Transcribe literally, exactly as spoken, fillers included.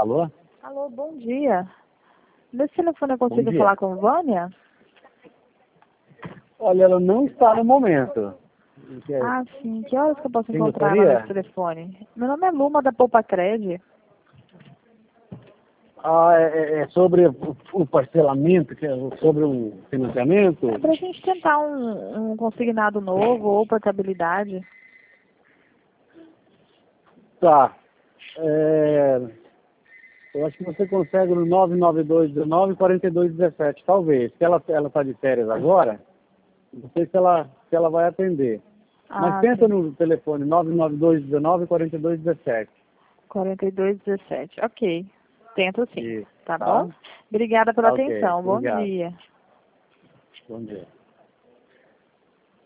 Alô? Alô, bom dia. Nesse telefone eu Bom consigo dia. falar com Vânia? Olha, ela não está no momento. Quer- Ah, sim. Que horas que eu posso Quem encontrar ela gostaria? nesse telefone? Meu nome é Luma, da Poupa Cred. Ah, é, é- é sobre o, o parcelamento, que é sobre um financiamento? É pra gente tentar um, um consignado novo ou portabilidade. Tá. É, eu acho que você consegue no nove nove dois um nove, quatro dois um sete, talvez. Se ela ela está de férias agora, não sei se ela, se ela vai atender. Mas Ah, tenta sim. no telefone nove nove dois um nove, quatro dois um sete. quarenta e dois dezessete. Ok. Tento sim. Isso, Tá tá? bom? Obrigada pela Tá ok. atenção. Bom Obrigado. dia. Bom dia.